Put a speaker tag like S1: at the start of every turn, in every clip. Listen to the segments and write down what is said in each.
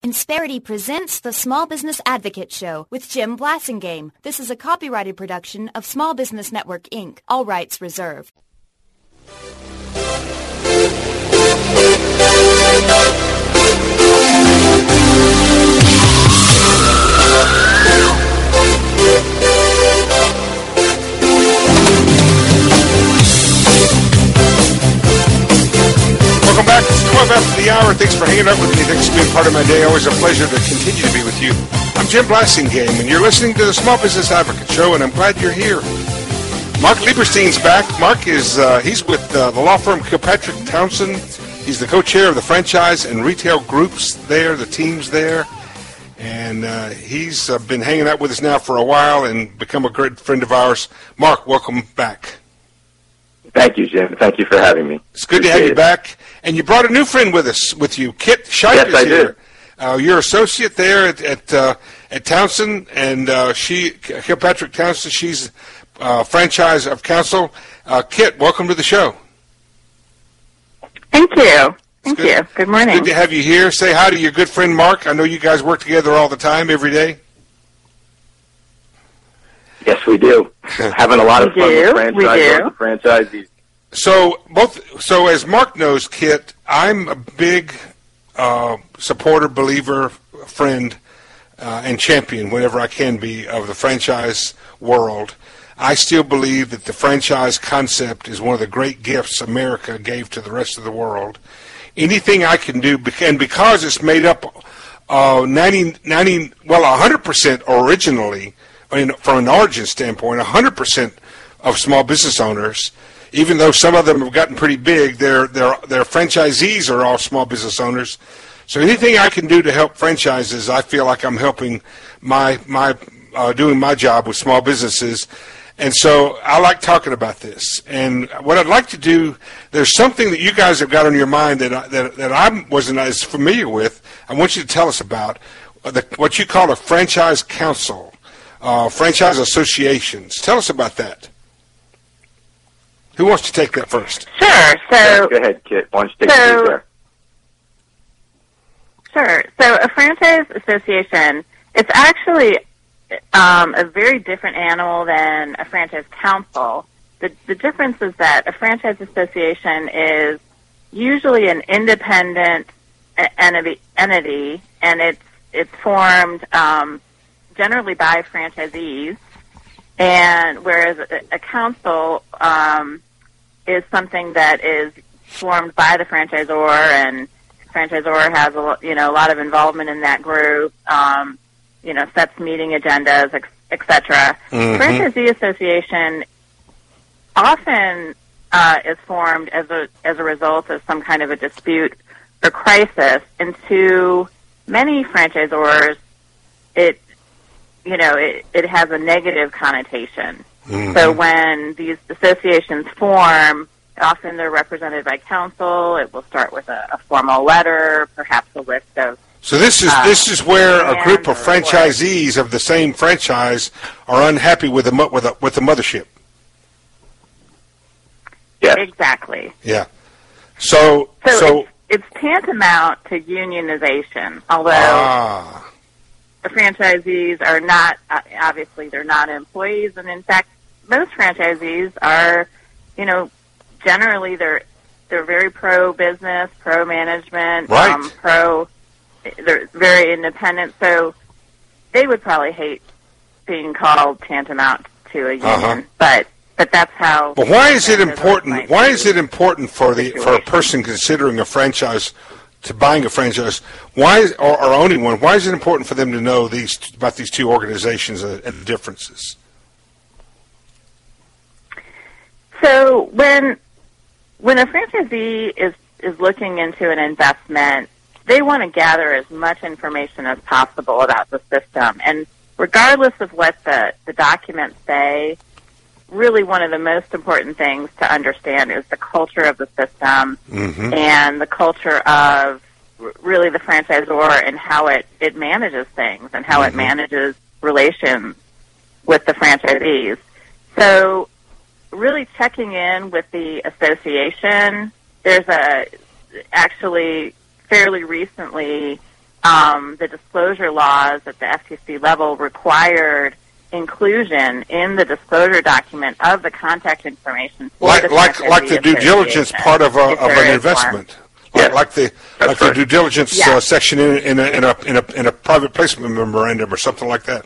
S1: Insperity presents the Small Business Advocate Show with Jim Blasingame. This is a copyrighted production of Small Business Network, Inc. All rights reserved.
S2: Welcome back. It's 12 after the hour. Thanks for hanging out with me. Thanks for being part of my day. Always a pleasure to continue to be with you. I'm Jim Blasingame, and you're listening to the Small Business Advocate Show, and I'm glad you're here. Mark Lieberstein's back. Mark is he's with the law firm Kilpatrick Townsend. He's the co-chair of the franchise and retail groups there, the teams there. And he's been hanging out with us now for a while and become a great friend of ours. Mark, welcome back.
S3: Thank you, Jim. Thank you for having me.
S2: It's good to have you back. And you brought a new friend with you. Kit Scheib
S3: yes,
S2: is
S3: I
S2: here.
S3: Did.
S2: You're associate there at Townsend, and Kilpatrick Townsend, she's franchise of counsel. Kit, welcome to the show.
S4: Thank you. Thank you. Good morning.
S2: Good to have you here. Say hi to your good friend Mark. I know you guys work together all the time, every day.
S3: Yes, we do. Having a lot of fun with franchisees.
S2: So as Mark knows, Kit, I'm a big supporter, believer, friend, and champion, whenever I can be, of the franchise world. I still believe that the franchise concept is one of the great gifts America gave to the rest of the world. Anything I can do, and because it's made up 100% originally, from an origin standpoint, 100% of small business owners, even though some of them have gotten pretty big, their franchisees are all small business owners. So anything I can do to help franchises, I feel like I'm helping doing my job with small businesses. And so I like talking about this. And what I'd like to do, there's something that you guys have got on your mind that I wasn't as familiar with. I want you to tell us about what you call a franchise council, franchise associations. Tell us about that. Who wants to take that first?
S4: Sure. So
S3: go ahead, Kit. Why don't you take it there?
S4: Sure. So a franchise association, it's actually a very different animal than a franchise council. The difference is that a franchise association is usually an independent entity, and it's formed generally by franchisees, and whereas a council is something that is formed by the franchisor, and franchisor has a lot of involvement in that group. Sets meeting agendas, etc.
S2: Mm-hmm.
S4: Franchisee association often is formed as a result of some kind of a dispute or crisis, and to many franchisors, it has a negative connotation.
S2: Mm-hmm.
S4: So when these associations form, often they're represented by counsel. It will start with a formal letter, perhaps a list of.
S2: So this is where a group of franchisees of the same franchise are unhappy with the mothership.
S3: Yes.
S4: Exactly.
S2: Yeah. So
S4: it's tantamount to unionization, although the franchisees are not, obviously they're not employees, and in fact, most franchisees are, generally they're very pro-business, pro-management,
S2: right.
S4: They're very independent, so they would probably hate being called tantamount to a union, but that's how.
S2: But why is it important? Why is it important for a person considering a franchise, to buying a franchise, or owning one? Why is it important for them to know about these two organizations and the differences?
S4: So when a franchisee is looking into an investment, they want to gather as much information as possible about the system. And regardless of what the documents say, really one of the most important things to understand is the culture of the system,
S2: mm-hmm.
S4: and the culture of really the franchisor and how it manages things and how
S2: mm-hmm.
S4: it manages relations with the franchisees. So really checking in with the association, there's actually fairly recently the disclosure laws at the FTC level required inclusion in the disclosure document of the contact information for
S2: like the due diligence part of an investment, like the due diligence section in a private placement memorandum or something like that.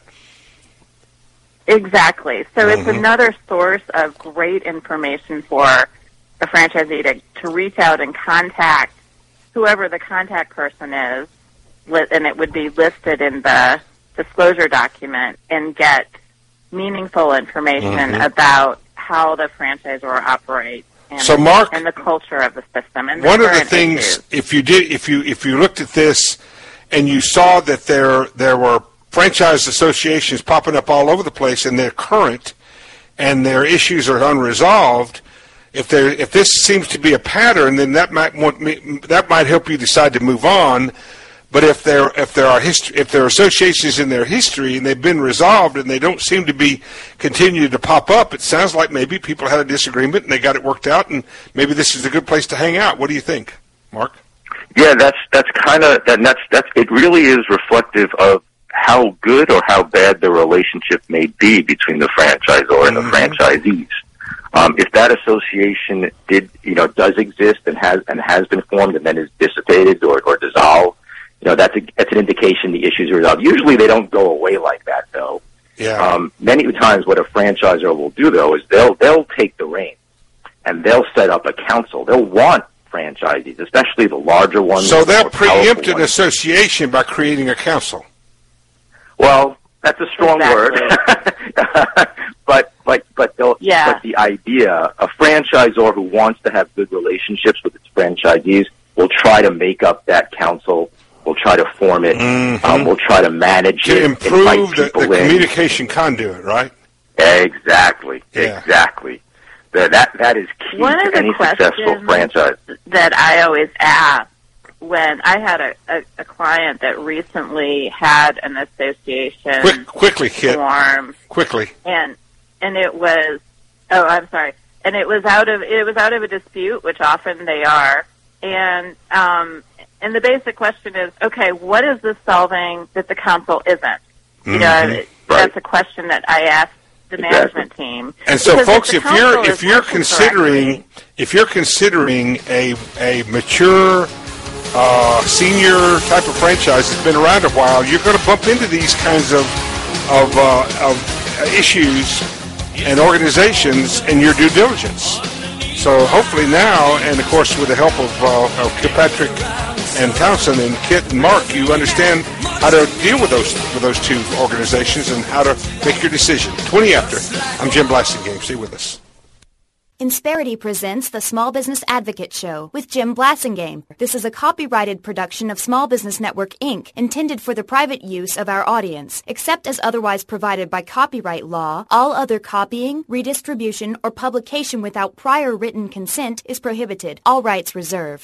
S4: Exactly. So it's another source of great information for a franchisee to reach out and contact whoever the contact person is, and it would be listed in the disclosure document, and get meaningful information about how the franchisor operates and,
S2: so Mark,
S4: and the culture of the system. And
S2: one of the things, if you looked at this and you saw that there were franchise associations popping up all over the place and they're current and their issues are unresolved, if this seems to be a pattern, then that might help you decide to move on. But if there are associations in their history and they've been resolved and they don't seem to be continuing to pop up, it sounds like maybe people had a disagreement and they got it worked out, and maybe this is a good place to hang out. What do you think, Mark?
S3: Yeah, that's kind of it. Really is reflective of how good or how bad the relationship may be between the franchisor and the franchisees. If that association does exist and has been formed and then is dissipated or dissolved, that's an indication the issues are resolved. Usually they don't go away like that, though.
S2: Yeah.
S3: Many times what a franchisor will do, though, is they'll take the reins and they'll set up a council. They'll want franchisees, especially the larger ones.
S2: So they'll preempt an association by creating a council.
S3: Well, that's a strong word. but the idea, a franchisor who wants to have good relationships with its franchisees will try to make up that council. We'll try to form it. We'll try to manage it.
S2: To improve the communication conduit, right?
S4: Exactly.
S3: Yeah. Exactly. That is key to any successful franchise.
S4: That I always ask when I had a client that recently had an association
S2: quickly
S4: form.
S2: Quickly.
S4: And it was and it was out of a dispute, which often they are. And the basic question is, okay, what is this solving that the council isn't? That's a question that I ask the management team.
S2: And so, folks, if you're considering a mature senior type of franchise that's been around a while, you're going to bump into these kinds of issues and organizations in your due diligence. So hopefully now, and of course with the help of Kilpatrick and Townsend and Kit and Mark, you understand how to deal with those two organizations and how to make your decision. 20 after. I'm Jim Blasingame. Stay with us.
S1: Insperity presents the Small Business Advocate Show with Jim Blasingame. This is a copyrighted production of Small Business Network, Inc., intended for the private use of our audience. Except as otherwise provided by copyright law, all other copying, redistribution, or publication without prior written consent is prohibited. All rights reserved.